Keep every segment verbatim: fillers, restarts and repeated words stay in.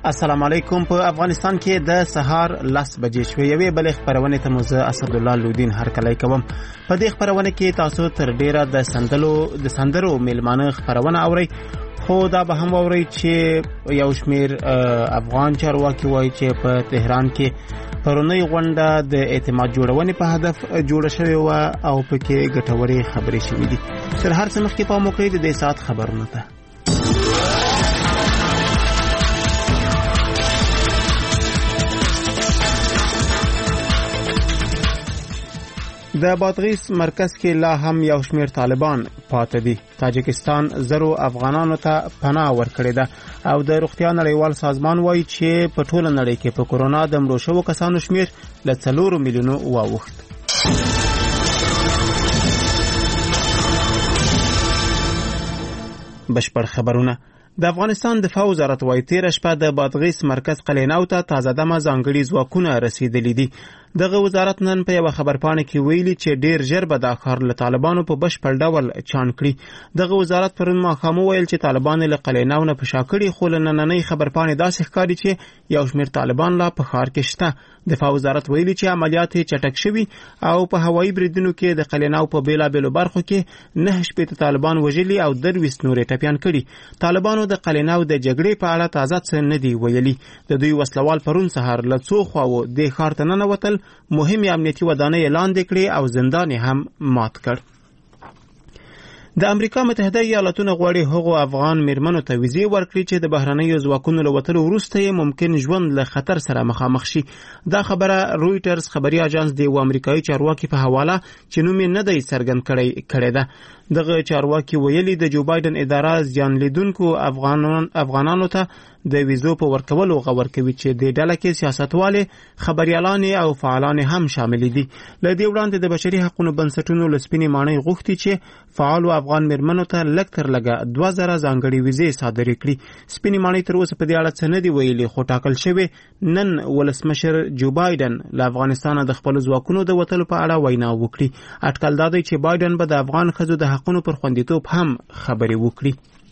السلام علیکم. په افغانستان کې د سهار لس بجې شوې یوې بلې خبرونه ته موزه اسدالله لودین هر کله کوم. په دې خبرونه کې تاسو تر ډیره د سندلو د سندرو میلمانه خبرونه اورئ، خو دا به هم اورئ چې یو شمیر افغان چارواکي وایي چې په تهران کې پرونی غونډه د اعتماد جوړونې په هدف جوړه شوې و او پکې ګټورې خبرې شوې دي. تر هر څه مخکې په موقع د دې سات خبرونه ته د بادغیس مرکز کې لا هم یو شمیر طالبان پاتې دي. تاجکستان زرو افغانانو ته پناه ورکړې ده او د روغتیا نړیوال سازمان وایي چې په ټوله نړۍ کې په کورونا د مړو شوو کسانو شمیر له څلورو میلیونو واوښت. بشپړ خبرونه. د افغانستان دفاع وزارت وايي تیره شپه د بادغیس مرکز قلینو ته تازه دمه ځانګړي ځواکونه رسیدلي دي. دغه وزارت نن په یو خبرپاڼه کې ویلي چې ډیر ژر به دا کار له طالبانو په بشپړ ډول چان کړي. دغه وزارت پرون ماښام ویل چې طالبان له قلینو نه په شا کړي، خو له نننۍ خبرپاڼې داسې ښکاري چې یو شمیر طالبان لا په ښار کې شته. دفاع وزارت ویلي چې عملیات چټک شوي او په هوایي بریدونو کې د قلینو په بیلابیلو برخو کې نه شپېته طالبان وژلي او درویشت نورې ټپیان کړي. طالبانو د قلینو د جګړې په اړه تازه څه نه دی ویلي. د دوی وسلوال پرون سهار له څو خواو د ښار ته ننوتل، مهمې امنیتي ودانۍ لاندې کړې او زندان هم مات کړ. د امریکا متحده ایالاتونو غواړي هغو افغان میرمنو ته ویزې ورکړي چې د بهرنیو ځواکونو له وتلو وروسته یې ممکن ژوند له خطر سره مخامخ شي. دا خبره رویټرز خبري اژانس د یو امریکایي چارواکي په حواله چې نوم یې نه دی څرګند کړی کړی ده. دغه چارواکي ویلي د جو بایدن اداره زیان لیدونکو افغانان افغانانو ته د ویزو په ورکولو غور کوي چې د ډله کې سیاستوالې، خبريالان او فعالان هم شامل دي. له دې وړاندې د بشري حقوقو بنسټونو لسپینې مانۍ غوښتي چې فعال افغان میرمنو ته لږ تر لږه دوه زره ځانګړي ویزې صادرې کړي. سپینې مانۍ تر اوسه په دې اړه څه نه دی ویلي، خو ټاکل شوی نن ولسمشر جو بایدن له افغانستانه د خپل ځواکونو د وتلو په اړه وینا وکړي. اټکل دا دی چې بایدن به د افغان ښځو د حقونو پر خوندیتوب هم خبرې وکړي.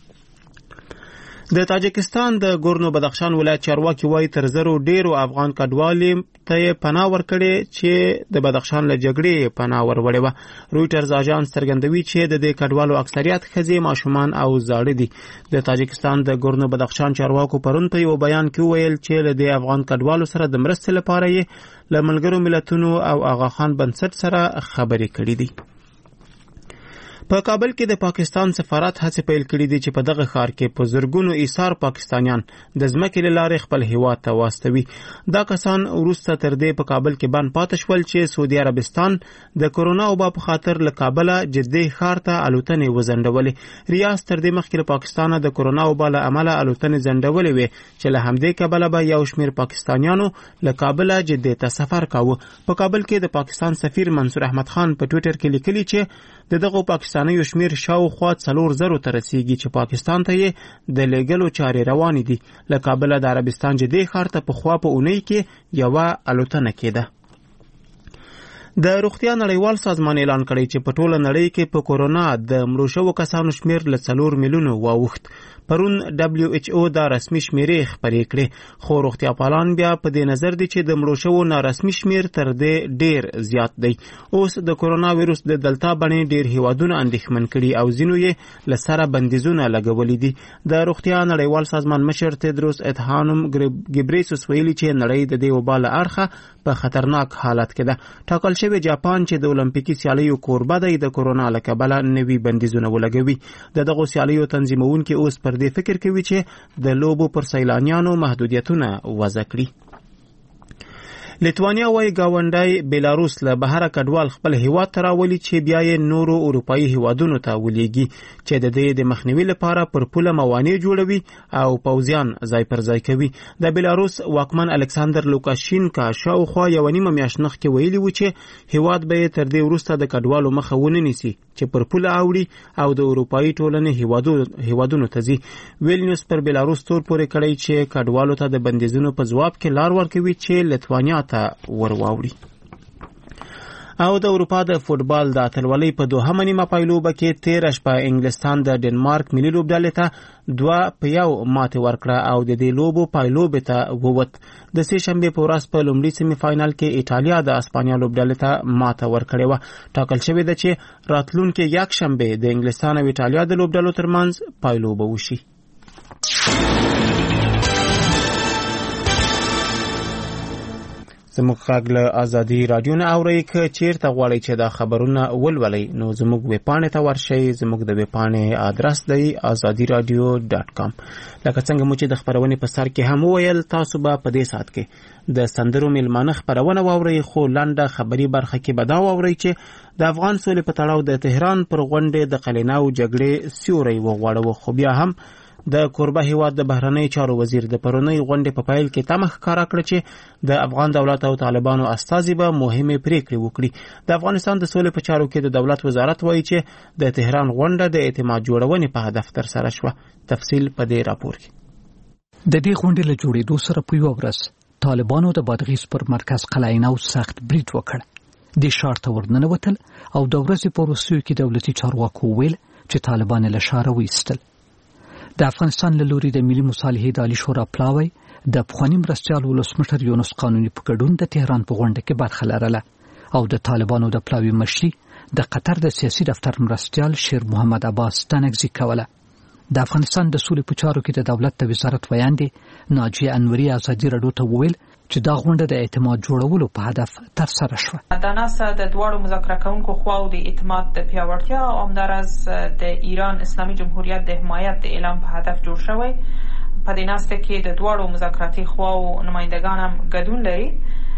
د تاجکستان د ګورنو بدخشان ولایت چارواکي وایي تر زرو ډیرو افغان کډوالو ته پناه ورکړي چې د بدخشان له جګړې پناه وروړي و. رویټرز اژانس څرګندوي چې د دې کډوالو اکثریت ښځې، ماشومان او زاړه دي. د تاجکستان د ګورنو بدخشان چارواکو پرون په یو بیان کې ویل چې له دې افغان کډوالو سره د مرستې لپاره یې له ملګرو ملتونو او آغاخان بنسټ سره خبرې کړې دي. په کابل کې د پاکستان سفارت هڅه پیل کړې دي چې په دغه ښار کې په زرګونو ایثار پاکستانیان د ځمکې له لارې خپل هیواد ته واستوي. دا کسان وروسته تر دې په کابل کې بند پاتې شول چې سعودي عربستان د کورونا وبا په خاطر له کابله جدي ښار ته الوتنې وځنډولې. ریاض تر دې مخکې له پاکستانه د کورونا وبا له امله الوتنې ځنډولې وې چې له همدې کبله به یو شمیر پاکستانیانو له کابله جدي ته سفر کاوه. په کابل کې د پاکستان سفیر منصور احمد خان په ټوئیټر کې لیکلي چې د دغه پاکستاني شمیر شاوخوا څلور زرو ته رسیږي چې پاکستان ته یې د لېږلو چارې روانې دي. له کابله د عربستان جدي ښار ته پخوا په اونۍ کې یوه الوتنه کېده. د روغتیا نړیوال سازمان اعلان کړی چې په ټوله نړۍ کې په کورونا د مړو شوو کسانو شمیر له څلور میلیونو واوښت. پرون دبلیو ایچ او دا رسمي شمیرې خبرې کړې، خو روغتیا پالان بیا په دې نظر دي چې د مړو شوو نارسمي شمیر تر دې ډیر زیات دی. اوس د کورونا ویروس د دلتا بڼې ډیر هیوادونه اندېښمن کړي او ځینو یې له سره بندیزونه لګولي دي. د روغتیا نړیوال سازمان مشر تدروس ادحانوم ګبریسوس ویلي چې نړۍ د دې وبا له اړخه په خطرناک حالت کې ده. ټاکل شوی جاپان چې د اولمپیکي سیالیو کوربه دی د کورونا له کبله نوي بندیزونه ولګوي. د دغو سیالیو تنظیمونکي اوس پر دې فکر کوي چې د لوبو پر سیلانیانو محدودیتونه وضع کړي. لیتوانیا وایي ګاونډی بیلاروس له بهره کډوال خپل هیواد ته راولي چې بیا یې نورو اروپایي هیوادونو ته ولېږي چې د دې د مخنیوي لپاره پر پوله موانع جوړوي او پوځیان ځای پر ځای کوي. د بیلاروس واکمن الکساندر لوکاشینکا شاوخوا یوه نیمه میاشت مخکې ویلي و چې هیواد به یې تر دې وروسته د کډوالو مخه ونه نیسي چې پر پوله اوړي او د اروپایي ټولنې هیوادونو ته ځي. ویلنیوس پر بیلاروس تور پورې کړی چې کډوالو ته د بندیزونو په ځواب کې لار ورکوي چې لیتوانیا ته ورواوړي. او د اروپا د فوتبال د اتلولۍ په دوهمه نیمه پایلوبه کې تېره شپه انګلستان د ډنمارک ملي لوبډلې ته دوه په یو ماتې ورکړه او د دې لوبو پایلوبې ته ووت. د سې شنبې په ورځ په لومړي سیمي فاینل کې ایټالیا د اسپانیا لوبډلې ته ماته ورکړې وه. ټاکل شوې ده چې راتلونکې یک شنبې د انګلستان او ایټالیا د لوبډلو ترمنځ پایلوبه وشي. زموږ غږ له ازادي رادیو نه اورئ. که چیرته غواړئ چې دا خبرونه ولولئ نو زموږ ویبپاڼې ته ورشئ. زموږ د ویبپاڼې ادرس دی ازادي رادیو ډاټ کام. لکه څنګه مو چې د خبرونې په سر کې هم وویل، تاسو به په دې ساعت کې د سندرو میلمانه خبرونه واورئ، خو لنډه خبري برخه کې به دا واورئ چې د افغان سولې په تړاو د تهران پر غونډې د قلیناو جګړې سیوری وغوړاوه. خو بیا هم د کوربه هیواد د بهرنی چارو وزیر د پرونی غونډې په پیل کې تمه ښکاره کړه چې د افغان دولت او طالبانو استازي به مهمه پریکړې وکړي. د افغانستان د سولې په چارو کې د دولت وزارت وایي چې د تهران غونډه د اعتماد جوړونې په هدف تر سره شوه. تفصیل په دې راپور کې. د دې غونډې له جوړېدو سره په یو ورځ طالبانو د بادغیس پر مرکز قلعه‌نو سخت برید وکړ. د ښار ته ورننوتل او د ورځې په وروستیو کې دولتي چارواکو ویل چې طالبان له ښاره وایستل. د افغانستان له لوري د ملي مصالحې د عالی شورا پلاوی د پخواني مرستیال ولسمشر یونس قانوني په ګډون د تهران په غونډه کې برخه لرله او د طالبانو د پلاوی مشري د قطر د سیاسي دفتر مرستیال شیر محمد عباس تنګزي کوله. د افغانستان د سولې په چارو کې د دولت د وزارت ویاندې ناجیه انوري ازادي راډیو ته وویل چې دا غونډه د اعتماد جوړولو په هدف تر سره شوه. دا ناسه د دواړو مذاکره کوونکو خواو د اعتماد د پیاوړتیا او همدارس د ایران اسلامي جمهوریت د حمایت د اعلان په هدف جوړ شوی. په دې ناسه کې د دواړو مذاکراتي خواو نمائندگان هم ګډون لري.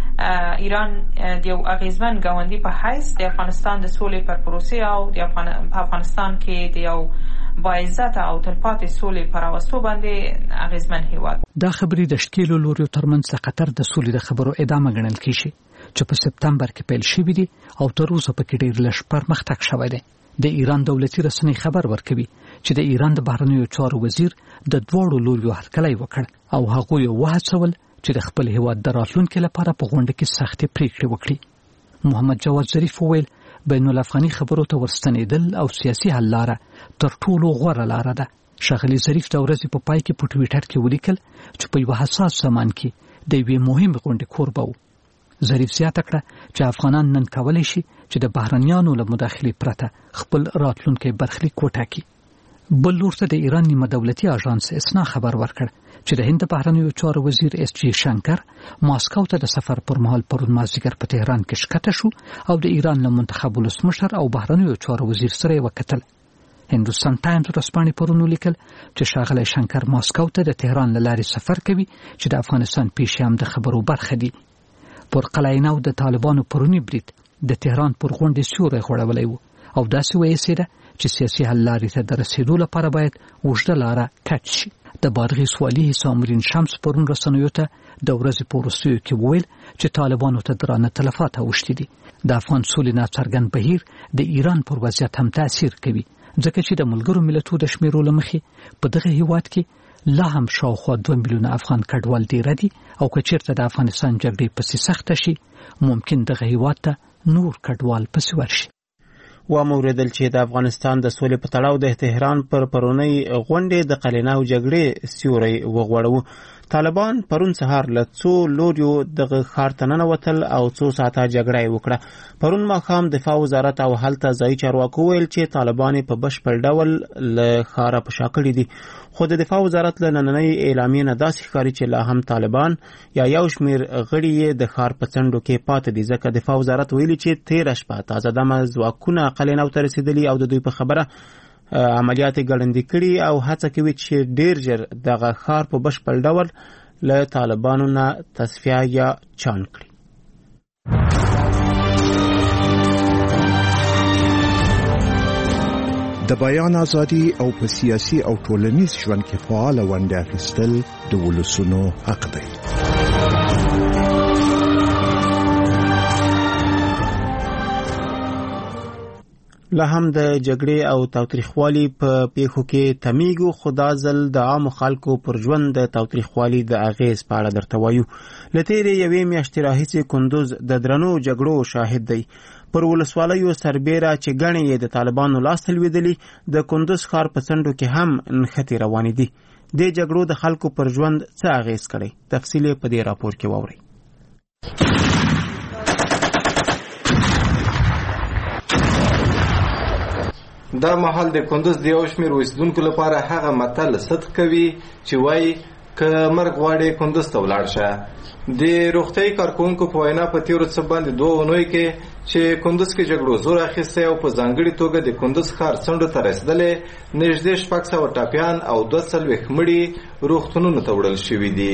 ایران د یو اغیزمن ګاونډي په حیث د افغانستان د سولې پر پروسې او د افغانستان کې د یو باعزت او تلپاتې سولې پر راوستو باندې اغیزمن هیواد. دا خبرې د شکیلو لوریو ترمنځ د قطر د سولې د خبرو ادامه ګڼل کیږي چې په سپتمبر کې پیل شوې دي او تر اوسه پکې ډېر لږ پرمختګ شوی دی. د ایران دولتي رسنۍ خبر ورکوي چې د ایران د بهرنیو چارو وزیر د دوړو لوریو هرکلی وکړ او هغه یې وهڅول چې د خپل هیواد د راتلونکي لپاره په غونډه کې سختې پریکړې وکړي. محمد جواد ظریف وویل بین الافغاني خبرو ته ورستنېدل او سیاسي حل لاره تر ټولو غوره لاره ده. ښاغلي ظریف د ورځې په پای کې په ټویټر کې ولیکل چې په یو حساس زمان کې د یوې مهمې غونډې کوربه و. ظریف زیاته کړه چې افغانان نن کولی شي چې د بهرنیانو له مداخلې پرته خپل راتلونکی برخلیک وټاکي. بل لور ته د ایران نیمه دولتي اژانس اسنا خبر ورکړ چې د هند بهرنیو چارو وزیر اس جی شنکر ماسکو ته د سفر پر مهال پرون مازدیګر په تهران کې ښکته شو او د ایران له منتخب ولسمشر او بهرنیو چارو وزیر سره وکتل. هندوستان ټایمز ورځپاڼې پرون ولیکل چې ښاغلی شنکر ماسکو ته د تهران له لارې سفر کوي چې د افغانستان پیشیام د خبرو برخه دي. پر قلعه‌نو د طالبانو پرونی برید د تهران پر غونډې سیوری غوړولی و او داسې وایسېده چې سیاسي حل لارې ته د رسېدو لپاره باید اوږده لاره کټ شي. د بادغیس والي حسامالدین شمس پرون رسنیو ته د ورځې په وروستیو کې وویل چې طالبانو ته درانه تلفات اوښتي دي. د افغان سولې ناڅرګند بهیر د ایران پر وضعیت هم تاثیر کوي ځکه چې د ملګرو ملتونو د شمیرو له مخې په دغه هیواد کې لا هم شاوخوا دوه میلیونه افغان کډوال ډېره دي او که چېرته د افغانستان جګړې پسې سخته شي ممکن دغه هیواد ته نور کډوال پسې ورشي. واموریدل چې د افغانستان د سولې په تړاو د تهران پر پرونی غونډې د قلیناو جګړې سیوری وغوړاوه. طالبان پرون سهار له څو لوریو دغه ښار ته ننوتل او څو ساعته جګړه یې وکړه. پرون ماښام دفاع وزارت او هلته ځایي چارواکو ویل چې طالبان په بشپړ ډول له ښاره په شا کړي دي. خو د دفاع وزارت له نننۍ اعلامیې نه داسې ښکاري چې لا هم طالبان یا یو شمېر غړي یې د ښار په څنډو کې پاتې دي. ځکه دفاع وزارت ویلي چې تېره شپه تازه دمه ځواکونه قلیناو ته رسېدلي او د دوی په خبره عملیات ګړندي کړي او هڅه کوي چې ډیر ژر دغه ښار په بشپړ ډول له طالبانو نه تصفیه یا چاڼ کړي. د بیان ازادي او په سیاسي او ټولنیز ژوند کې فعال ونډه اخیستل د ولسونو حق دی. لا هم د جګړې او تاوتریخوالي په پیښو کې تمیږو، خو دا ځل د عامو خلکو پر ژوند د تاوتریخوالي د اغیز په اړه درته وایو. له تېرې یوې میاشتې راهیسې کندوز د درنو جګړو شاهد دی. پر ولسوالیو سربیره چې ګڼې یې د طالبانو لاس لوېدلي د کندوز ښار په څنډو کې هم نښتې روانې دي. دې جګړو د خلکو پر ژوند څه اغېز کړی؟ تفصیل یې په دې راپور کې واورئ. دا مهال د کندوز د یو شمېر اوسېدونکو لپاره هغه متل صدق کوي چې وایي که مرګ غواړې کندوز ته ولاړ شه. د روغتیايي کارکوونکو په وینا په تېرو څه باندې دوه اونیو کې چې کندوز کې جګړو زور اخیستی او په ځانګړې توګه د کندوز ښار څنډو ته رسېدلې نږدې شپږ سوه ټپیان او دوه څلوېښت مړي روغتونونو ته وړل شوي دي.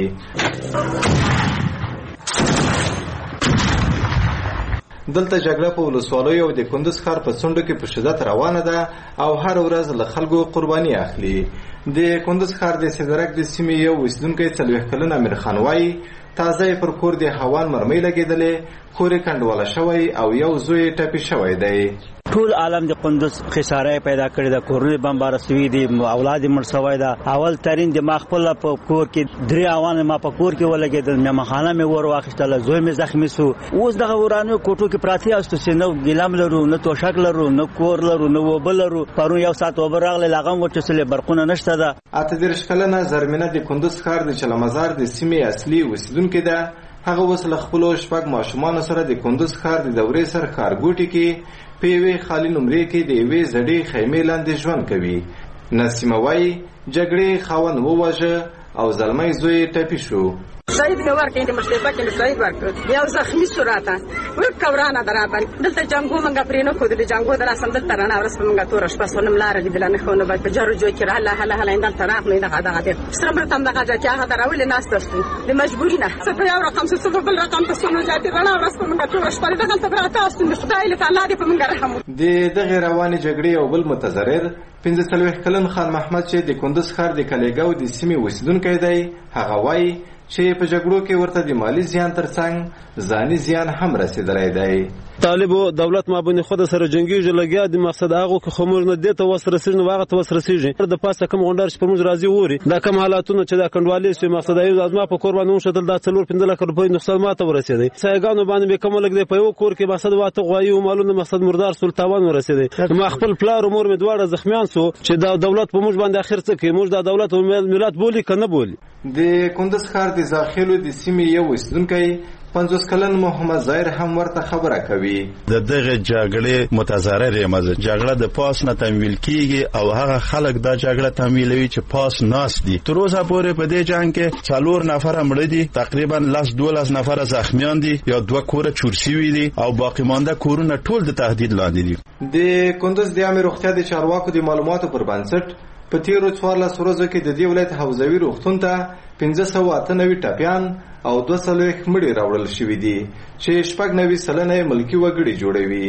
دلته جګړه په ولسوالیو او د کندوز ښار په څنډو کې په شدت روانه ده او هر ورځ له خلکو قرباني اخلي. د کندوز ښار د سیدرک د سیمې یو اوسېدونکی څلوېښت کلن امیر خان وایي تازه یې پر کور د هوان مرمۍ لګېدلې، کور یې کنډواله شوی او یو زوی یې ټپي شوی دی. ټول عالم د کندوز خساره پیدا کړی ده، کورونه بمبار شوي دي، اولاد یې مړ شوی ده. اول ترین د ما خپل په کور کې درې اوان ما په کور کې ولګېدل، مېلمانخانه مې ور واخیستله، زوی مې زخمي شو. اوس دغه ورانو کوټو کې پراته یاستو چې نه ګیلم لرو، نه توشک لرو، نه کور لرو، نه اوبه لرو. پرون یو ساعت اوبه راغلې، لا هم وچسلې، برقونه نشته ده. اته دېرش کلنه زرمینه د کندوز ښار د چلمزار د سیمې اصلي اوسېدونکې ده. هغه اوس له خپلو شپږ ماشومانو سره د کندوز ښار د دورې سر ښارګوټي کې په یوې خالي نمرې کې د یوې زړې خیمې لاندې ژوند کوي. نسیمه وایي جګړې خاوند وواژه او زلمی زوی ټپي شو. شهید مې ورکړې د مشرفه کې مې شهید ورکړ، یو زخمي شو راته ورکه ورانه ده راباندې. دلته جنګو موږ پرې نه ښودلې، جنګو د لاسم دلته رڼا ورځ په موږ توره شپه سونم لاره لیدله نه ښو نه باید په جارو جوی کې راله هله هله دلته راغلې دغه دغه دی سره مرته هم دغه جاتې هغه ته راولې ناسته شوې د مجبوري نه څه په یو رقم څه په بل رقم ته سونو جاتې رڼا ورځ په موږ توره شپه دغلته به راته استون د خدای له تعالی دې په موږ رحم وکړي. د دغې روانې جګړې یو بل متضرر پنځه څلوېښت کلن خان محمد چې د کندوز ښار د کلیګاو د سیمې اوسېدونکی دی، هغه وایي چې په جګړو کې ورته د مالی زیان ترڅنګ ځاني زیان هم رسېدلی دی. طالبو دولت ما باندې خود سره جنگیږي، لګیا د مقصد هغه که خو موږ نه دې ته وس رسېږي نو هغه ته وس رسېږي. د پاسه کوم غونډار چې پر موږ راځي ووري دا کوم حالاتونه چې دا کنډوالې شوي مقصد یو ازما په کور باندې وشتل دا څلور پنځه لکه روپۍ نقصان ماته ورسېدی. سایګانو باندې به کوم لګ دی په یو کور کې مقصد واته غوایي او مالونه مقصد مردار سول تاوان ورسېدی. ما خپل پلار او مور مې دواړه زخمیان سو چې دا دولت په موږ باندې اخر څه کوي، موږ دا دولت او ملت بولی کنه بولی. د کندوز ښار د زاخیلو د سیمې یو اوسېدونکی پنځوس کلن محمد ظاهر هم ورته خبره کوي. د دغه جګړې متضرر یم. جګړه د پاس نه تمویل کیږي او هغه خلک دا جګړه تمویلوي چې پاس ناس دي. تر اوسه پورې په دې جنگ کې څلور نفر مړ دي، تقریبا لس دولس نفر زخمیان دي یا دوه کوره چور شوي دي او باقی مانده کورونه ټول د تهدید لاندې دي. د کندوز د عامه روغتیا د چارواکو د معلوماتو پر بنسټ په تیرو څوارلس ورځو کې د دې ولایت حوزوي روغتون ته پنځه سوه اته نوي ټپیان او دوه څلوېښت مړي راوړل شوي دي چې شپږ نوي سلنه یې ملکي وګړي جوړوي.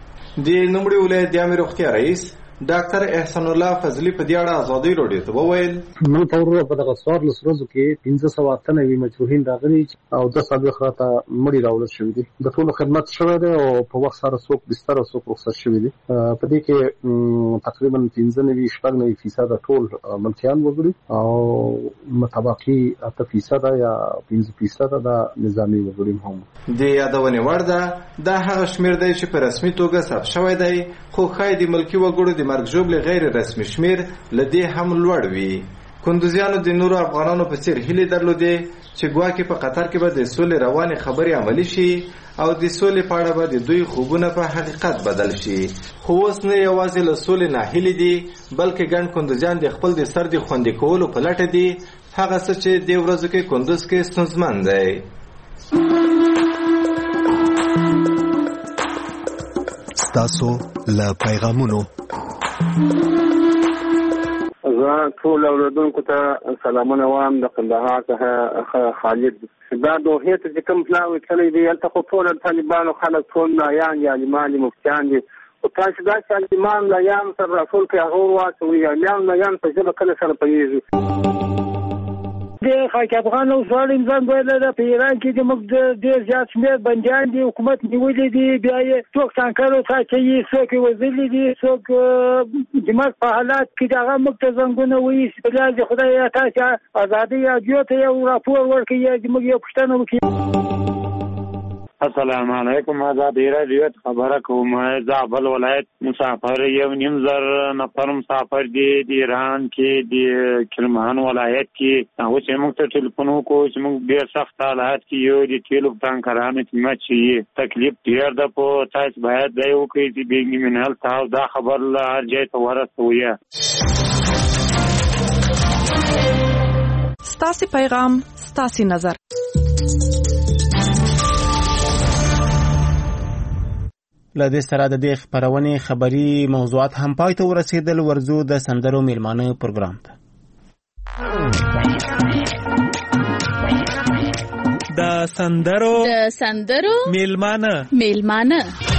د نوموړي ولایت د عامه روغتیا رئیس ډاکټر احسان الله فضلي په دې اړه ازادي راډیو ته وویل موږ په ورو په دغه څوارلس ورځو کې پنځه سوه اته نوي مجروحین راغلي او دوه څلوېښت راته مړي راوړل شوي دي. د ټولو خدمت شوی دی او په وخت سره څوک بستر او څوک رخصت شوي دي. په دې کې تقریبا پنځه نوي شپږ نوي فیصده ټول ملکیان وګړي او متبقي اته فیصده یا پنځه فیصده د نظامي وګړي هم. د یادونې وړ ده دا هغه شمېر دی چې په رسمي توګه ثبت شوی دی، خو ښایي د ملکي وګړو د مرګ ژوبلې غیر رسمي شمېر له دې هم لوړ وي. کندوزیانو د نورو افغانانو په څېر هیلې درلودې چې ګواکې په قطر کې به د سولې روانې خبرې عملي شي او د سولې په اړه به د دوی خوبونه په حقیقت بدل شي. خو اوس نه یوازې له سولې ناهیلې دي بلکې ګڼ کندوزیان د خپل د سر د خوندي کولو په لټه دي، هغه څه چې دې ورځو کې کندوز کې ستونزمن دی. ستاسو له پیغامونو زه ټول اوریدونکو ته سلامونه وایم. د کندهار څخه خالد. دا دوحې ته چې کوم پلاوی تللی دی هلته خو ټول طالبانو خلک ټول نایان دي، عالمان دي، مفتیان دي. خو تاسو داسې عالمان نایان سره راټول کړئ هغه وواچوئ. عالمان نایان په ژبه کله سره پوهېږي. د خاک افغان او ظالم زنګ ویلی ده په ایران کې زموږ ډېر زیات شمېر بندیان دي، حکومت نیولي دي، بیا یې څوک ټانکرو ته اچوي، څوک یې وژلي دي، څوک زموږ په حالات کې د هغه موږ ته زنګونه وایي. بیا د خدای تاسې ازادۍ راډیو ته یو راپور ورکړئ، زموږ یو پوښتنه وکړي. السلام علیکم. آزاد رادیو خبره کوم. زابل ولایت مسافر یو نیم زر نفر مسافر دي د ایران کې د کرمان ولایت کې او چې موږ ته ټلیفون وکړو چې موږ ډېر سخت حالات کې یو د تیلو ټانکرانو کې مچي تکلیف ډېر ده په تاسو باید دا یو کې چې بیګ منال تاسو دا خبر لا هر ځای ته ورسوي. ستاسو پیغام ستاسو نظر. لدې سره د دې خبرونې خبري موضوعات هم پای ته ورسېدل. ورزو د سندرو میلمانه پروګرام ته. د سندرو د سندرو میلمانه میلمانه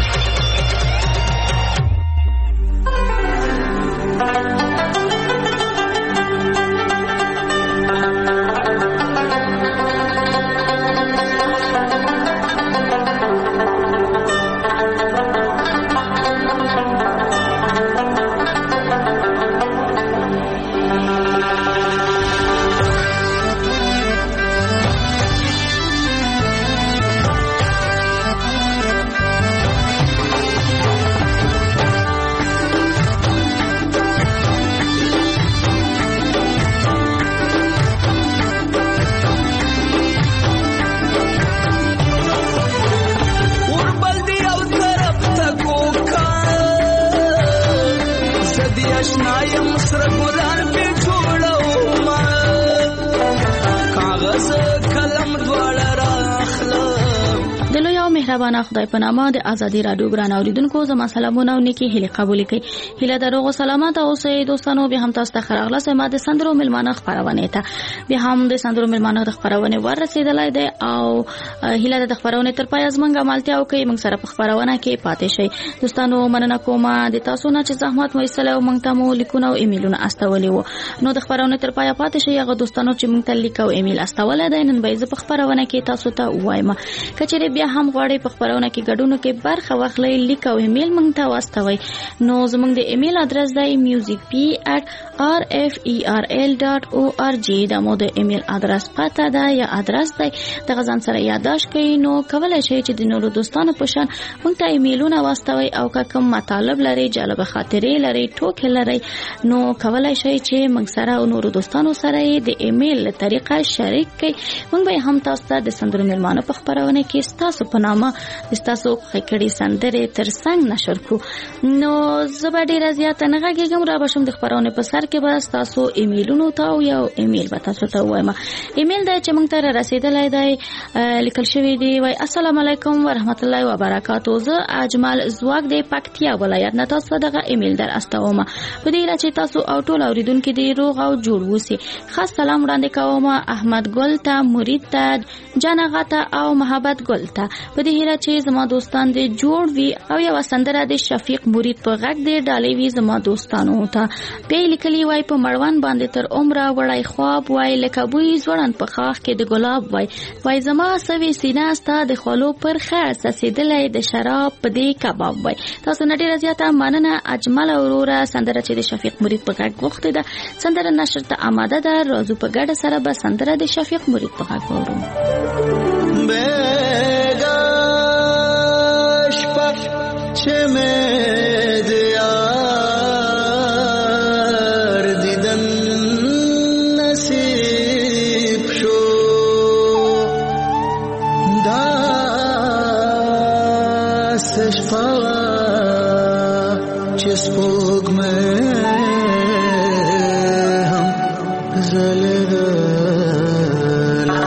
مهربانه خدای په نامه د ازادي رادیو ګران اوریدونکو زما سلامونه او نیکی هیله قبول کړئ. هیله دروغ سلامات اوسئ دوستانو. به هم تاسو ته خراغله سم د سندرو ملمانه خبرونه ته به هم د سندرو ملمانه د خبرونه ورسېدلای دی او هیله د خبرونه تر پای ازمنګ عملتیا او کوي موږ سره په خبرونه کې پاتې شي. دوستانو مننه کوم د تاسو نه چې زحمت مو ایستلو موږ ته مو لیکونه او ایمیلونه استولې وو. نو د خبرونه تر پای پاتې شي هغه دوستانو چې موږ ته لیک او ایمیل استولې دي نن به زه په خبرونه کې تاسو ته وایم. کچېره بیا هم غواړئ په خبرونه کې ګډون کې برخه واخلئ لیک او ایمیل موږ ته واستوي. نو زموږ د ایمیل ادرس دی music p at r f e r l dot org. دا مو د ایمیل ادرس پته ده یا ادرس دی د غزان سره یاداش کړئ. نو کولای شئ چې د نورو دوستانو په شان موږ ته ایمیلونه واستوي او که کوم مطالب لري جالب خاطرې لري ټوکې لري نو کولای شئ چې موږ سره او نورو دوستانو سره د ایمیل طریقه شریک کړئ. موږ به هم تاسو ته د سندرو ملمانه په خبرونه کې تاسو په نامه تاسو خکړې سندره تر څنګ نشر کو. نو زبر ډیر زیات نه غږیږم را بشم د خبرونه په سر کې بس تاسو ایمیلونو ته او یو ایمیل به تاسو ته وایم. ایمیل دا چې موږ ته رسیدلای دی لیکل شوی دی وای السلام علیکم ورحمت الله وبرکاتہ. زه اجمل زواګ دی پکتیا ولایت نه تاسو دغه ایمیل در استوم. په دې لاره چې تاسو او ټول اوریدونکو دی روغ او جوړ وسی. خاص سلام وړاندې کوم احمد ګل ته مرید ته جنغه ته او محبت ګل ته. په دې هیله چې زما دوستان دې جوړ وي او یو سندره د شفیق مرید په غږ دې ډالې وي زما دوستانو ته. په لیکلي وای په مړوان باندې تر عمره وړای خواب وای لکه بوی زوړن په خاخ کې د ګلاب وای وای زما سوي سینه ستا د خالو پر خاص سیدلې د شراب په دې کباب وای. تاسو نه ډیره زیاته مننه اجمل اورورا. سندره چې د شفیق مرید په غږ وخت ده سندره نشر ته آماده ده. راځو په ګډه سره به سندره د شفیق مرید په غږ وورو. چه میں دیار دیدن نصیب شو دستش پاوا چه سپوگ میں ہم زلگلا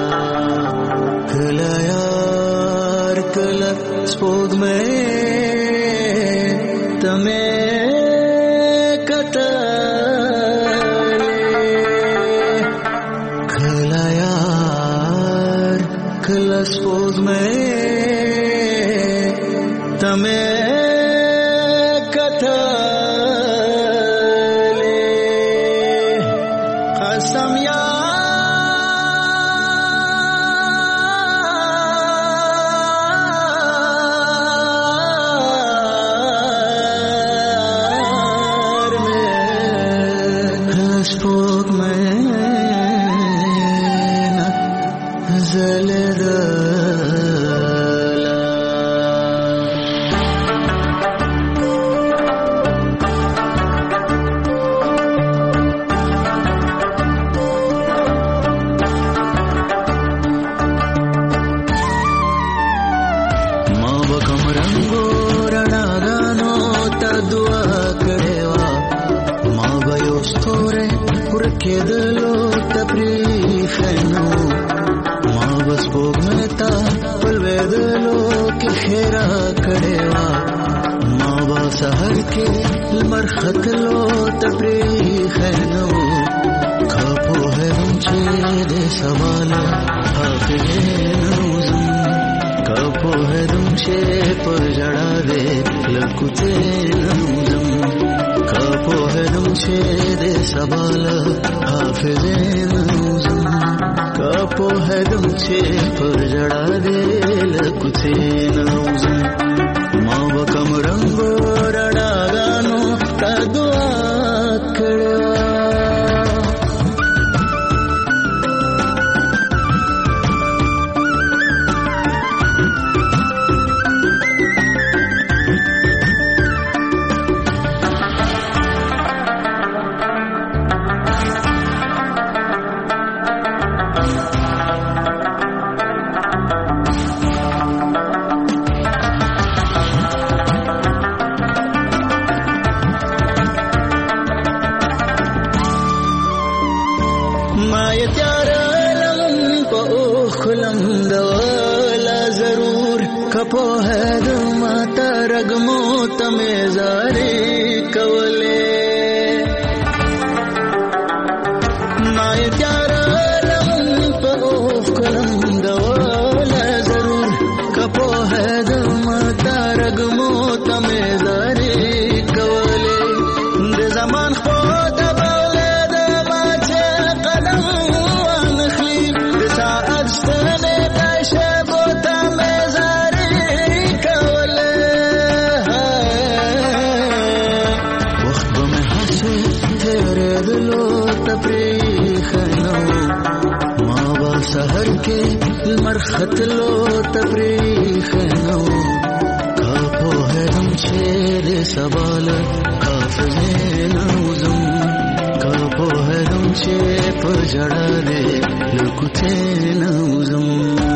کلا یار کلا سپوگ میں کېدلو تپریخنو ما بس پوغمتا پلوېدلو کې خیرا کړېوا ما با سحر کې لمر خطلو تپریخنو کاپو هرم چې دې سوال حافظ نوزم کاپو هرم چې په جړا دې لکوته نوزم کاپو هرم چې دې سوال حافظ نوزم کاپو هرم چې په جړا دې لکوته نوزم ما وکم رنگو رڼاګانو تا دعا کړو کپو ہے دما ترگمو تمه زاری کوله مای پیار لم په کلم دوله ضرور کپو ہے دما ترگمو تمه زاری کوله د زمان خو د باله د ماچه قدم ونخلی د ساعت ستنه پښه بوته سحر کے المرخطلو تفریخ نو کاپو ہے دم شیر سوال حافظ نوزم کاپو ہے دم شیر پر جڑا دے لکتے نوزم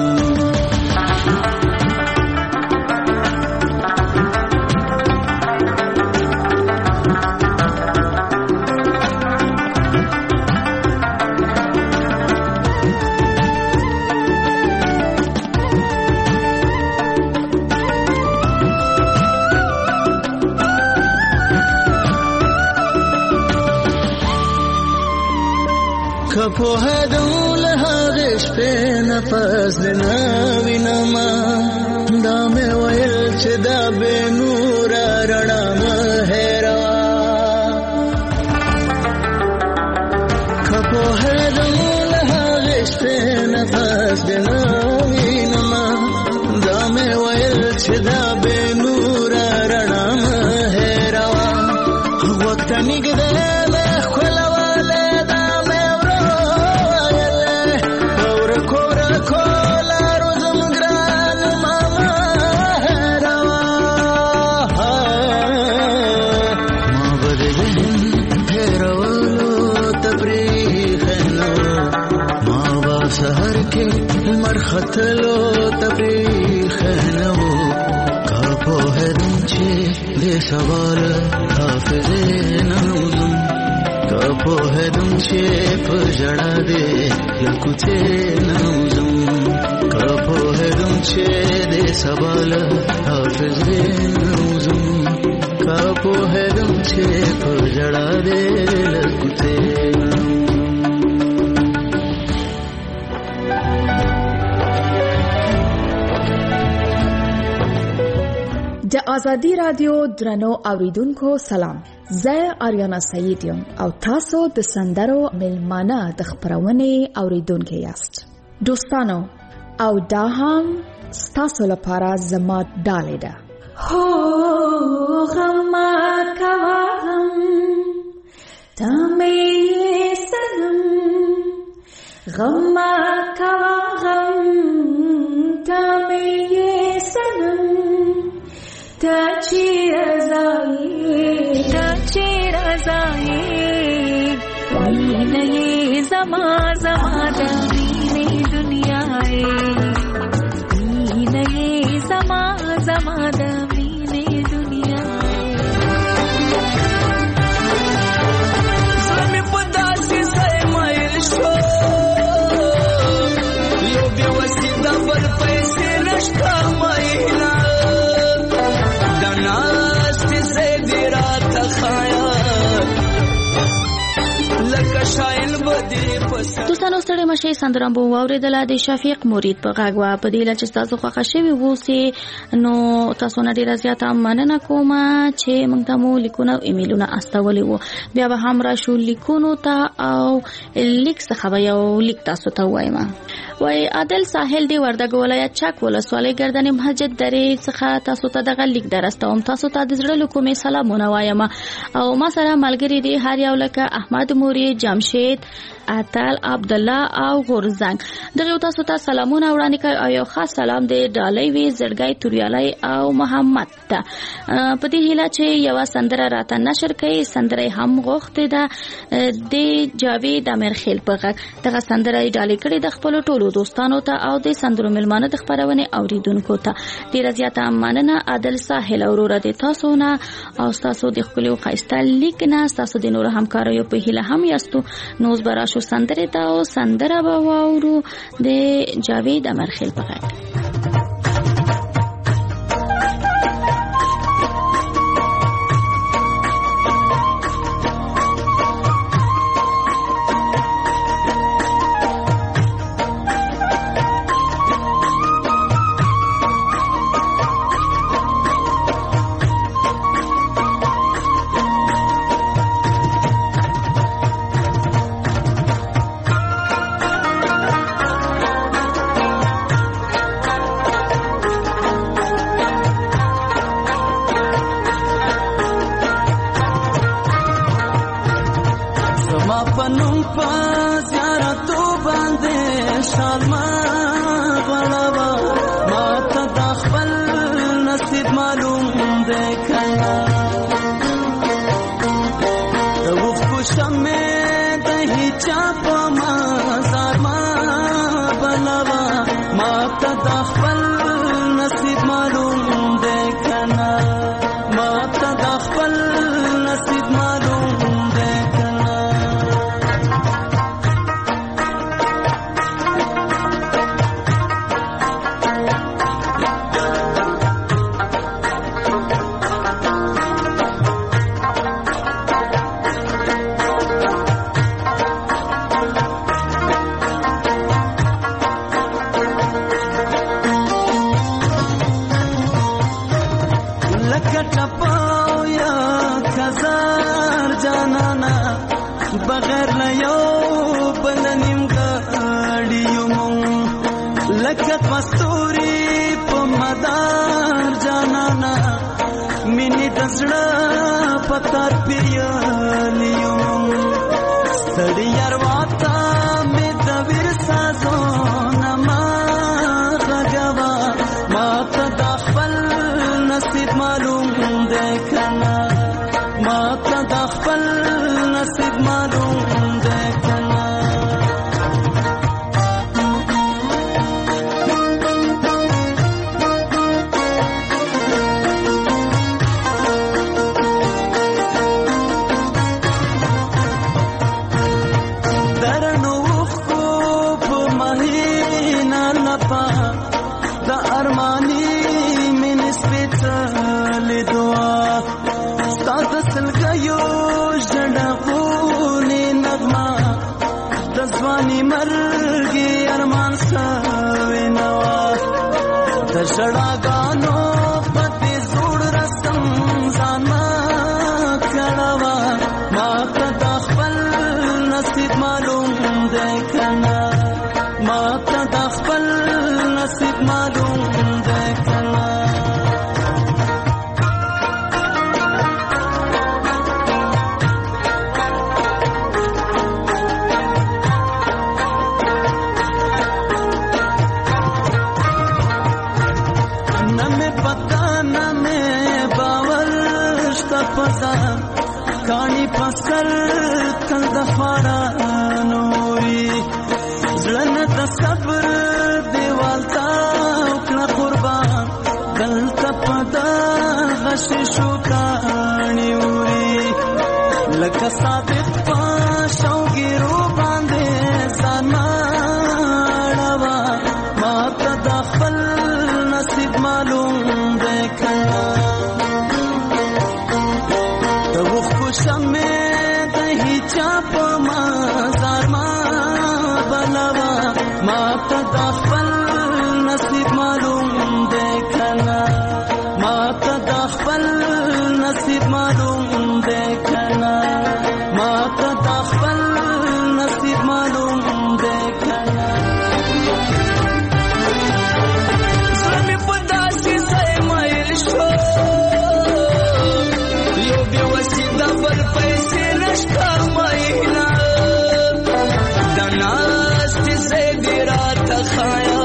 کپو ہے دول هغش په نفس دنا وینما دا مې ویل چې دا به نور رڼا مهرا کپو ہے دول هغش په نفس دنا وینما دا مې ویل چې دا به نور رڼا مهرا وخت نګدل خطلو تفریخ نو کاپو ہے دم چې دې سوال حافظ نوزم کاپو ہے دم چې په جړا دې لکوته نوزم کاپو ہے دم چې دې سوال حافظ نوزم کاپو ہے دم چې په جړا دې لکوته د ازادي رادیو درنو اوریدونکو سلام زه آریانا سعید یم او تاسو د سندرو ملمانه د خبرونه اوریدونکو یاست دوستانو او دا هم ستاسو لپاره زما ډالې ده هو غم کوا غم تمه سنم غم کوا غم تمه سنم تا چیرزایی تا چیرزایی وینه زما زما دینه دنیای وینه زما زما دینه دنیای زمي پداسي سره دوستانو ستړي مشي سندرم بو اوریدل د شفیق مرید په غاغ وا په دې لچ تاسو خوښ شوی وو سي نو تاسو نه ډیر زیاته مننه کوم چې موږ ته مو لیکونه او ایمیلونه استولې وو بیا به هم را شو لیکونو ته او لیک څخه یو لیک تاسو ته وایم وای عادل ساحل دی وردګ ولایت چک ولسوالۍ ګردنې مسجد درې څخه تاسو ته دغه لیک درستوم تاسو ته د زړه کومې سلامونه وایم او ما سره ملګری دی هر یو لکه احمد موري جمشید اتل عبد الله او غورزنګ دغه تاسو ته سلامونه وړاندې کوي او یو خاص سلام دی ډالۍ وی زړګي توریالای او محمد ته په دې هیله چې یو سندره راته نشر کوي سندره هم غوښته ده د جاوید امرخیل په غږ دغه سندره ډالۍ کړي د خپل ټولو دوستانو ته او د سندرو ملمانه د خبرونه اوریدونکو ته ډیر زیاته مننه عادل ساحل اورور د تاسو نه او تاسو د خپل خاصه لیک نه تاسو د نور همکارو په هیله هم یاستو نوز برا سندره تا او سندره با واورو د جاوید امرخیل په غږ شمه د هیچا په مزار ما معلوم دی کنا ما ته د خپل نصیب معلوم دی کنا زمي په داسې ځای مایل شو یو بې وسیله بل پیسې نشته مایله د ناستې ځای دې راته ښایه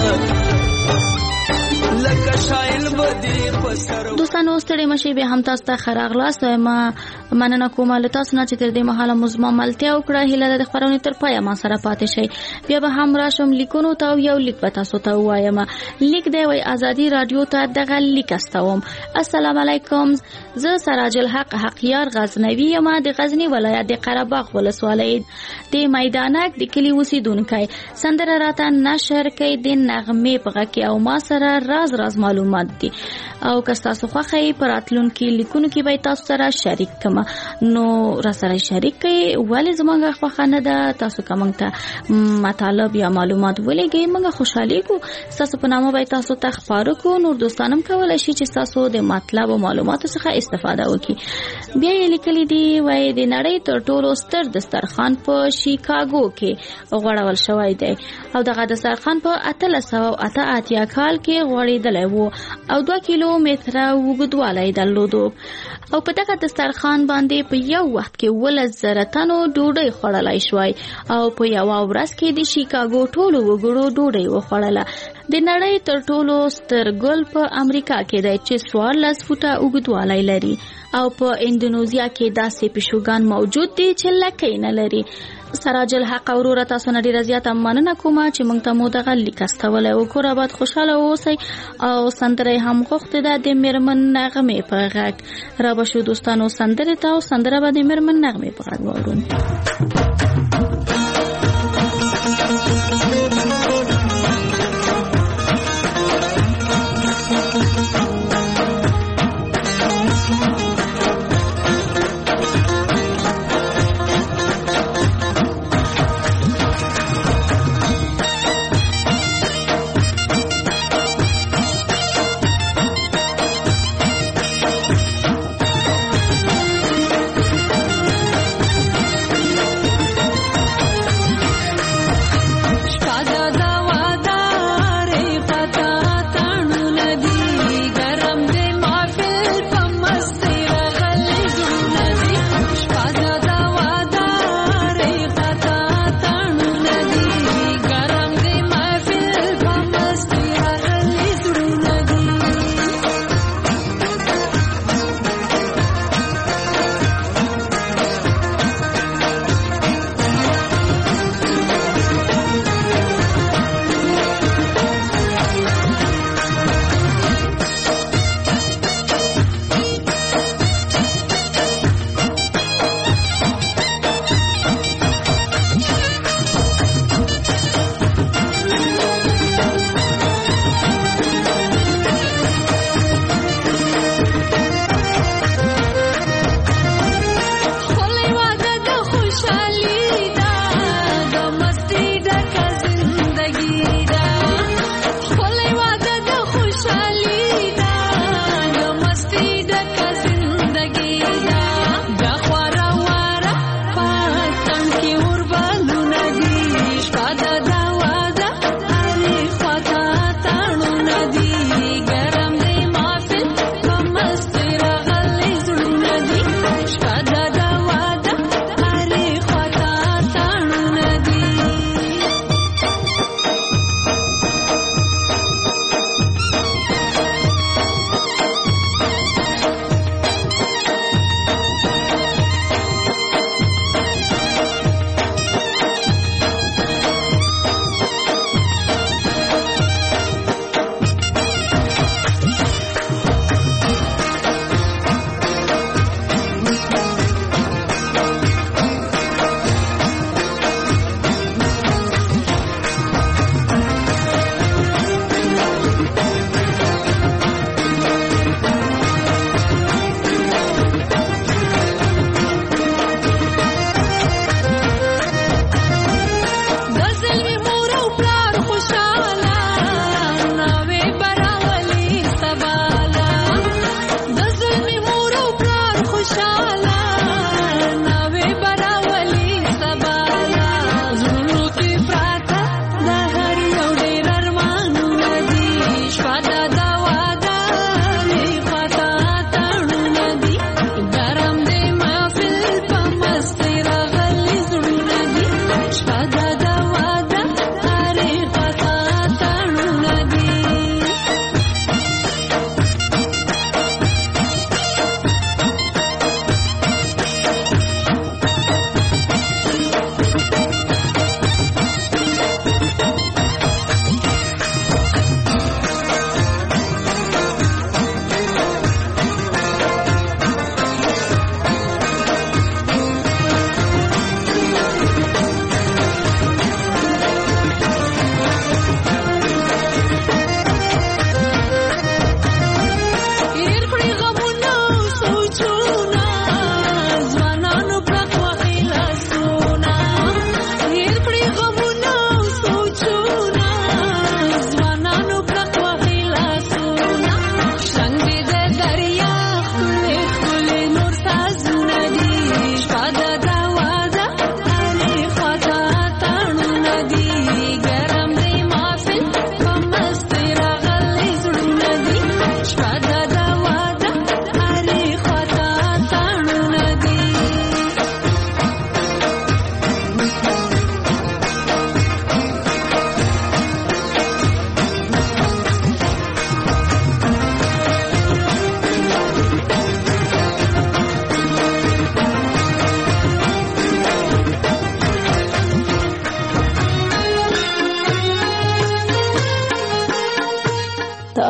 لکه شایل بدې په سر دوستانو ستړي مشي به هم تاسو ته خراغلاس ما مننه کوم له تاسو نه چې تر دې مهاله مزما ملتیا وکړه هله د خبرونې تر پای ما سره پاتې شي بیا به هم راشم لیکونو ته یو لیک به تاسو ته وایم لیک دی وای ازادي رادیو ته دغه لیک استوم السلام علیکم زه سراج الحق حقیار غزنوی یم د غزنی ولایت د قره باغ ولسوالۍ د میدانک د کلی اوسیدونکو سندره راته نشر کوي د نغمه په غږ او ما سره راز راز معلومات دي او که تاسو خوښی پراتلون کې لیکونو کې به تاسو سره شریک کما نو را سره شریک کړئ ولی زمونږ خوښه نه ده تاسو کوم ته مطالب یا معلومات ولګئ موږ خوشحالي کو تاسو په نامه به تاسو ته خبرو کو نور دوستانم کولای شي چې تاسو د مطلب او معلوماتو څخه استفاده وکړي بیا یې لیکلي دی وای د نړۍ تر ټولو ستر دسترخوان په شیکاګو کې غوړول شوی دی او دغه دسترخوان په اتلس سوه اته اتیا کال کې غوړېدلی وو او دوه کیلومتره وګدوالی درلودو او په دغه دسترخوان باندې په یو وخت کې ولس زره تنو ډوډۍ خوړلای شوی او په یو ورځ کې د شیکاګو ټولو وګړو ډوډۍ وخوړله د نړۍ تر ټولو ستر ګل په امریکا کې دی چې څوارلس فوټه اوږدوالی لري او په اندونیزیا کې داسې پیشوګان موجود دي چې لکۍ نه لري سراج الحق اورور تاسو نه ډیره زیاته مننه کوم چې موږ ته مو دغه لیک استولی او کور آباد خوشحاله اوسئ او سندره هم غوښتې ده د میرمن نغمې په غږ را به شو دوستانو سندرې ته او سندره به د میرمن نغمې په غږ واورو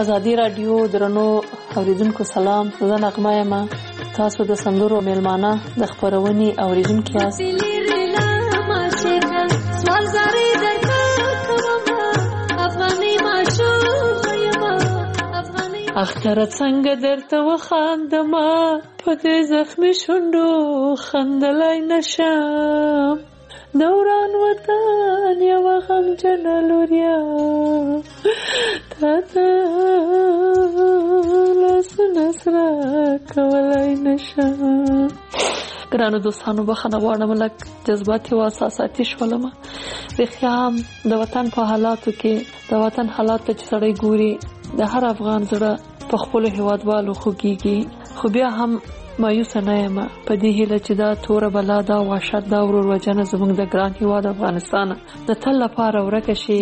ازادي رادیو درنو اوریدونکو سلام، زه نغمه یم. تاسو د سندرو میلمانه د خبرونې اوریدونکو یاست. اختر څنګه درته وخاندما په دې زخمي شونډو خندلای نشم، دوران وطن یو غمجن لوریا تا ته لاسونه سره کولای نشم. ګرانو دوستانو بخښنه غواړم لږ جذباتي او احساساتي شولم. رښتیا هم د وطن په حالاتو کې د وطن حالات ته چې سړی ګوري د هر افغان زړه په خپلو هېوادوالو خوږېږي، خو بیا هم مایوسه نه یم په دې هیله چې دا توره بلا، دا وحشت، دا ورور وژنه زموږ د ګران هېواد افغانستان د تل لپاره ورکه شي.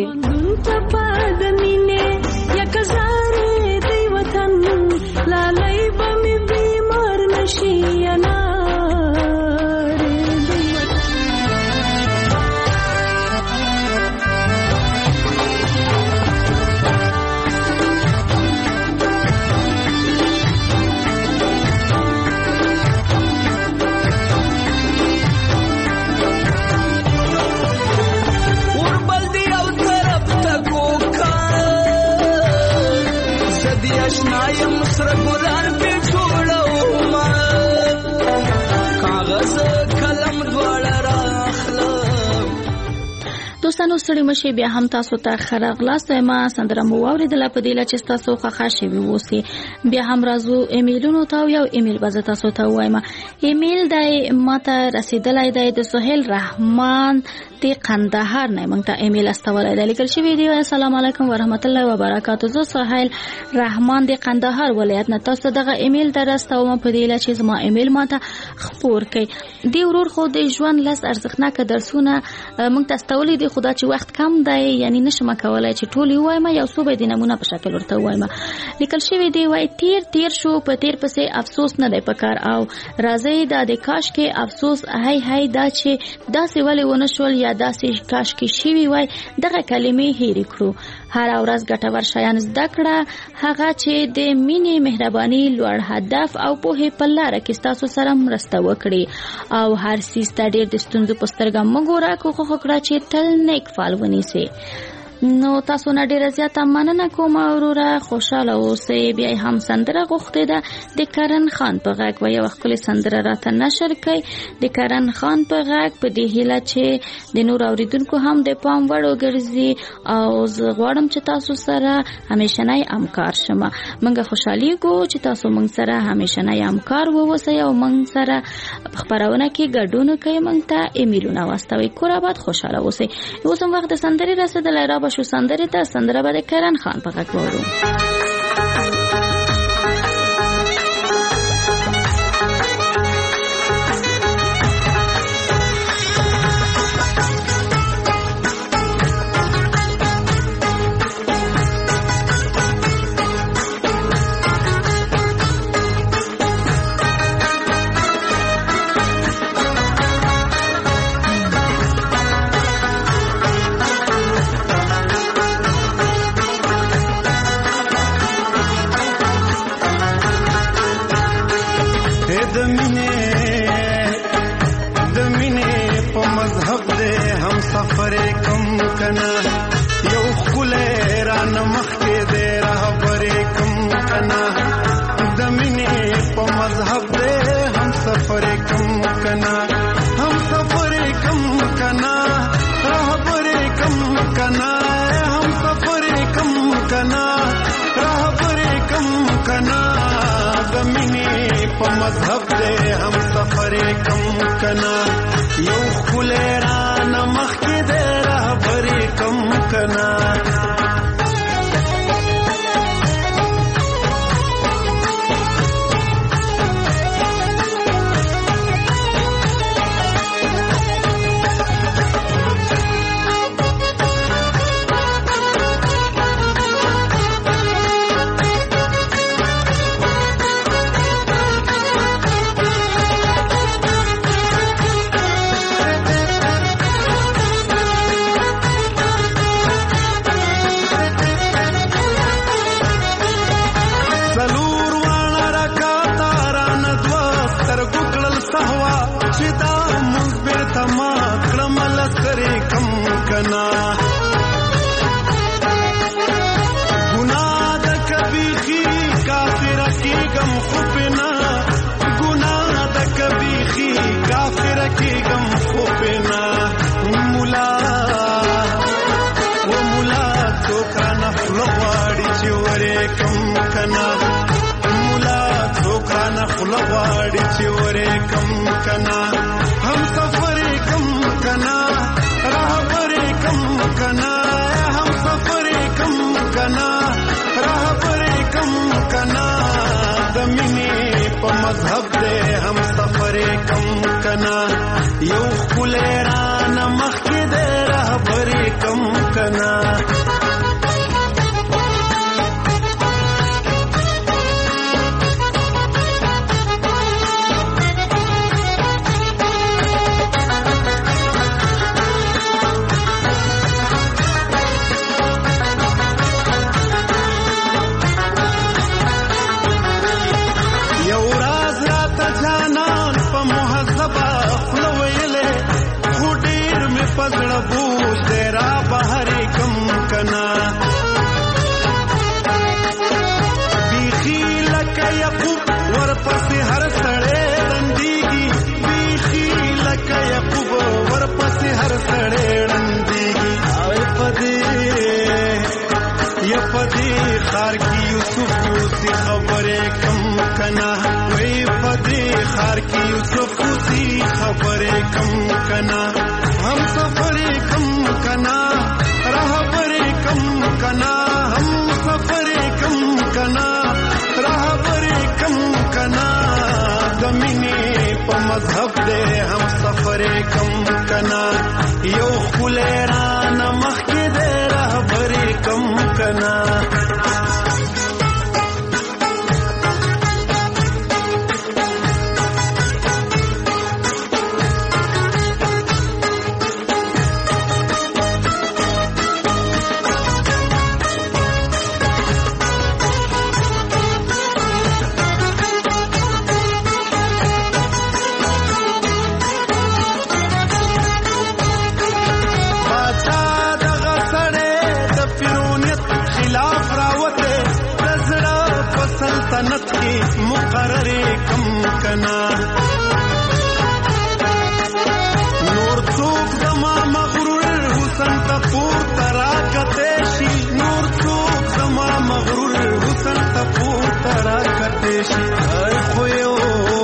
دوستانو ستړي مشي، بیا هم تاسو ته ښه راغلاست. ما سندره مو واورېدله په دې چې تاسو خوښه شوي اوسئ. بیا هم راځو ایمیلونو ته. یو ایمیل به زه تاسو ته ووایم. ایمیل دی ماته رسېدلی دی د سهیل رحمان د قندهار نه موږ ته ایمیل استولی دی. لیکل شوي دی: السلام علیکم ورحمت الله وبرکاتو. زه سهیل رحمان د قندهار ولایت نه تاسو دغه ایمیل درستوم په دې چې زما ایمیل ماته خپور کړئ. دی ورور خو د ژوند لس ارزښتناکه درسونه موږ ته استولی دي، خو دا چې وخت کم دی یعنی نشم کولای چې ټول ووایم، یو څو به د نمونه په شکل ورته ووایم. لیکل شوي دی: وای تیر تیر شو، په تیر پسې افسوس نه دی پکار، او راځي دا د کاش کې افسوس هی هی دا چې داسې ولې ونه شول یا داسې کاش کې شوي وای، دغه کلمې هېرې کړو. هر ورځ ګټور شیان زده کړه، هغه چې د مینې، مهرباني، لوړ هدف او پوهې په لاره کې ستاسو سره مرسته وکړي، او هر څیز ته ډېر د ستونزو په سترګه مه ګوره، کوښښ وکړه چې تل نیک فال ونیسئ. نو تاسو نه ډیره زیاته مننه کوم وروره، خوشاله اوسئ. بیا هم سندره غوښتې ده د کرن خان په غږ، و یو ښکلې سندره راته نشر کړئ د کرن خان په غږ، په دې هیله چې د نور اوریدونکو هم د پام وړ وګرځي، او زه غواړم چې تاسو سره همیشنی همکار شم. موږ خوشحالیږو چې تاسو موږ سره همیشنی همکار واوسئ او موږ سره په خپرونه کې ګډون کوئ. موږ ته ایمیلونه واستوئ. کور آباد، خوشحاله اوسئ. اوس هم وخت د سندرې رسېدلی، را شو سندره ته. سندره به د کرن خان په غږ واورو. سفر کم کنا یو خله را نمخ کې دې رهبر کم کنا د مینې په مذهب دې هم سفر کم کنا هم سفر کم کنا رهبر کم کنا هم سفر کم کنا رهبر کم کنا د مینې په مذهب دې هم سفر کم کنا یو خله را نمخ کې دې رهبر کم کنا سهوا چې دا موږ بیرته ما کړم لسرې کم کنا ګناه د کبیخي کافر کېږم خو پنا ګناه د کبیخي کافر کېږم خو پنا مولا و مولا تو کانا فلواړي چې ورې کم کنا مولا تو کانا فلواړي چې ورې کم کنا هم سفر کم کنا رهبر کم کنا هم سفر کم کنا رهبر کم کنا د مینې په مذهب دې هم سفر کم کنا یو خلران مخکې دې رهبر کم کنا پزړه بوج دې را بهر کم کنا بیخي لکه یعقوب ورپسې هر سړی رندېږي بیخي لکه یعقوب ورپسې هر سړی رندېږي او پدې یا پدې خار کې یوسف اوسې خبرې کم کنا وای پدې خار کې یوسف اوسې خبرې کم کنا हम सफर कम कना रहबर कम कना हम सफर कम कना रहबर कम कना दमिने प मذहब दे हम सफर कम कना यो खुलेरान मखके दे रहबर कम कना सल्तनत की मुकर्रे कम कना नूर चूक जमा मगरूर हुसन तपूर तराकतेशी नूर चूक जमा मगरूर हुसन तपूर तराकतेशी अरे खोयो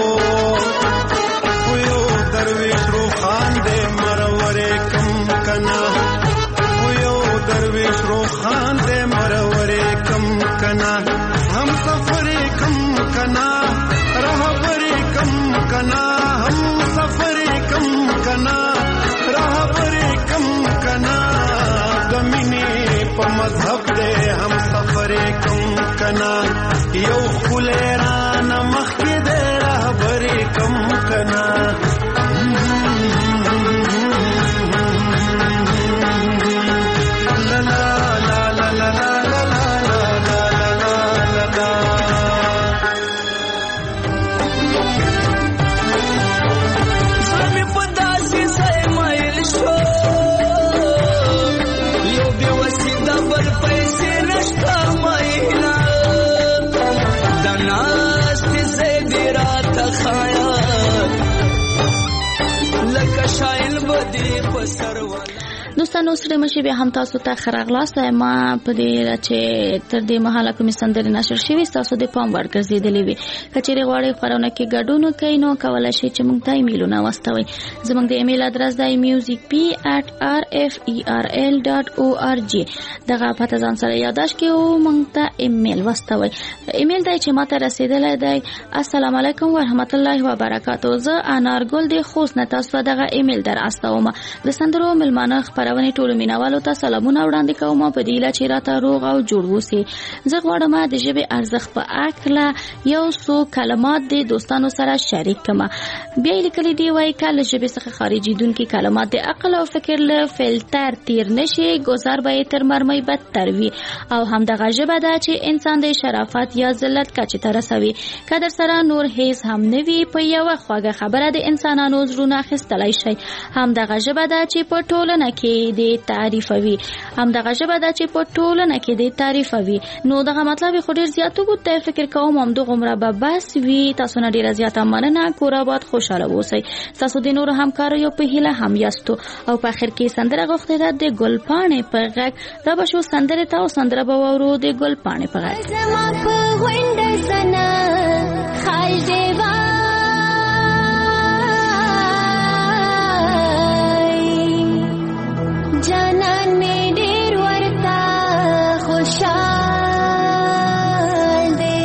खोयो दरवेश रोखान दे मरवरे कम कना खोयो दरवेश रोखान दे मरवरे कम कना हम सफर कम कना रहबर कम कना हम सफर कम कना रहबर कम कना दमिने प मذहब दे हम सफर कम कना यो खुलेरान मखके दे रहबर कम कना ला ला ला ला ला ला دوستانو سره مشي به هم تاسو ته خراغلاست ما په دې چې تر دې مهاله کوم سندري نشر شوي تاسو د پام ور ګرځېدلې وي کچېره غواړي خبرونه کې ګډون کوي نو کولای شئ چې موږ ته ایمیلونه واستوي زموږ د ایمیل ادرس دی music p at r f e r l dot org دغه پته ځان سره یاداش کې او موږ ته ایمیل واستوي ایمیل دی چې ماته رسیدلې دی السلام علیکم ورحمت الله وبرکاتو زه انارګل د خوست نه تاسو دغه ایمیل در استوم د سندرو ملمانه خبر خبرونه ټولو مینوالو ته سلامونه وړاندې کوم په دې لا چې راته روغ او جوړ وسی. زه غواړم د ژبې ارزښت په اړه یو څو کلمات د دوستانو سره شریک کړم. بیا لیکلي دی وای کله ژبې څخه خارجیدونکي کلمات د عقل او فکر له فلټر تیر نشي گذر به تر مرمۍ بدتر وي او همدغه ژبه ده چې انسان د شرافت یا ذلت کچې ته رسوي. کدر سره نور هیڅ هم نه وي په یو خواږه خبره د انسانانو زړونه اخیستلای شي. همدغه ژبه ده چې په ټولنه کې د تعریفوي همدغه ژبه ده چې په ټولنه کې د تعریفوي. نو دغه مطلب خو ډیر زیات وګت فکر کوم هم دغه عمره به بس وي. تاسو نه ډیر زیات مننه. کور آباد خوشاله اوسئ. تاسو د نور همکارو یو په هیله هم یاستو. او په اخر کې سندره غوښته ده د ګلپاڼې په غږ دا به شو سندره تا او سندره به ورو د ګلپاڼې په غږ. زما په غونډه سنا خال دیوا جانان می ډیر ورتا خوشال دی.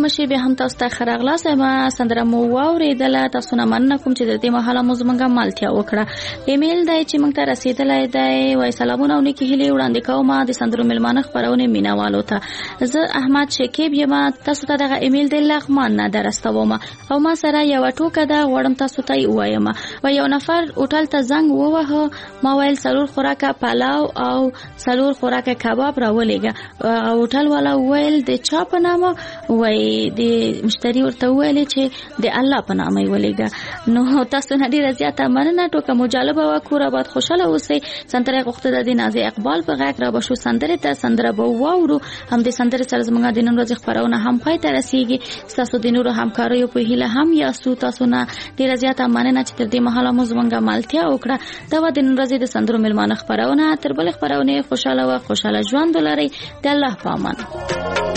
مشي به هم تاسو ته خراغلا سم سندره مو واوریدله. تاسو نه مننه کوم چې د دې مهاله مو زمونږه مالتیا وکړه. ایمیل دی چې موږ ته رسیدلی دی. وای سلامونه او نیکې هیلې وړاندې کوم د سندرو ملمانه خپرونې مینوالو ته. زه احمد شکیب یم. تاسو ته دغه ایمیل د لغمان نه درستوم او ما سره یو ټوکه ده غواړم تاسو ته وایم. و یو نفر هوټل ته زنګ ووهه. ما ویل سلور خوراکه پلاو او سلور خوراکه کباب راولېږه. هوټل والا ویل د چا په نامه؟ وای د مشتری ورته ویل چې د الله په نامه یې ولېږه. نو تاسو نه ډیره زیاته مننه. ټوکه مو جالبه وه. کور آباد خوشحاله اوسئ. سندره غوښته د نازیې اقبال په غږ را به شو. سندرې ته سندره به واورو. هم د سندرې سره زموږ د نن ورځې خپرونه هم پای ته رسیږي. ستاسو د نورو همکاریو په هیله هم یاستو. تاسو نه ډیره زیاته مننه چې تر دې مهاله مو زموږه مالتیا وکړه. دا وه د نن ورځې د سندرو مېلمانه خپرونه. تر بلې خپرونې خوشحاله وه، خوشحاله ژوند ولرئ. د الله په امان.